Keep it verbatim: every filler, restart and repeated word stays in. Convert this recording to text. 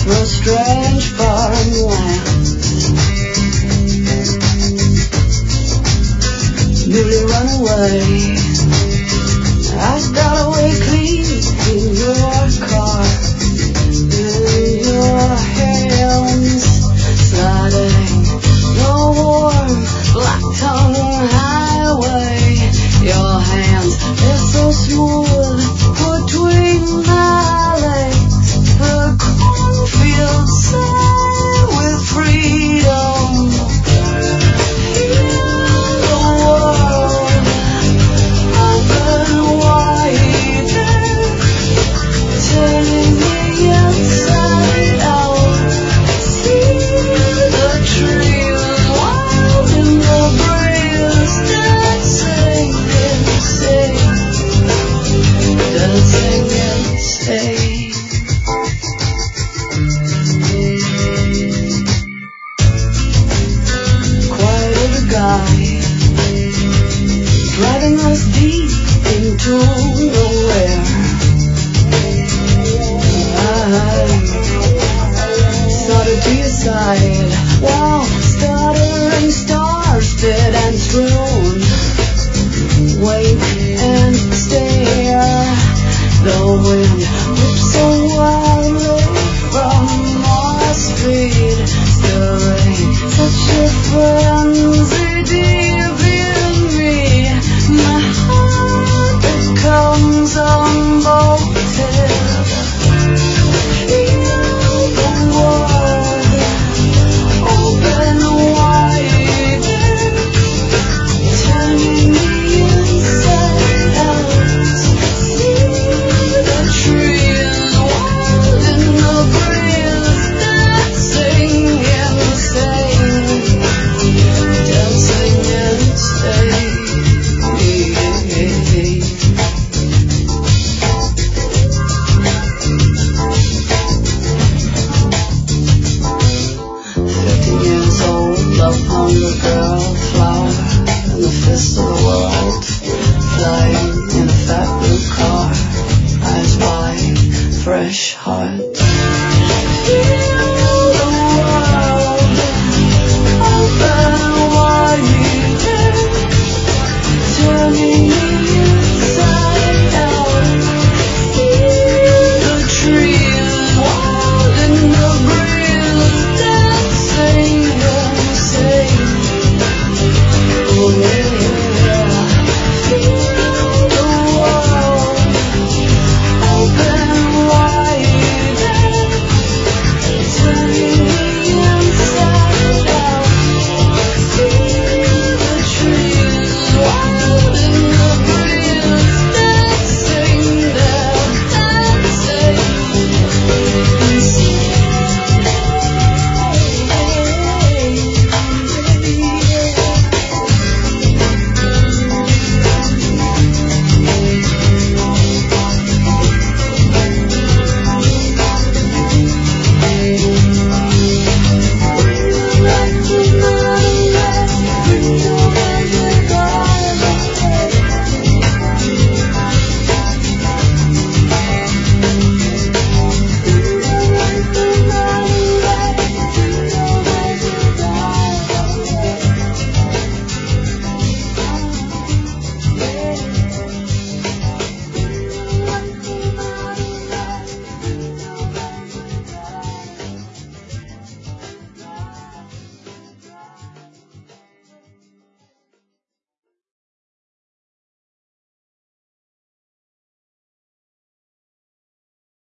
for a strange foreign land. Nearly run away. I got away clean in your car, in your hands, sliding the warm black tongue highway. Your hands, they're so smooth between my legs. The cornfields say with freedom. Driving us deep into nowhere. I started to your side while stuttering stars fit and through.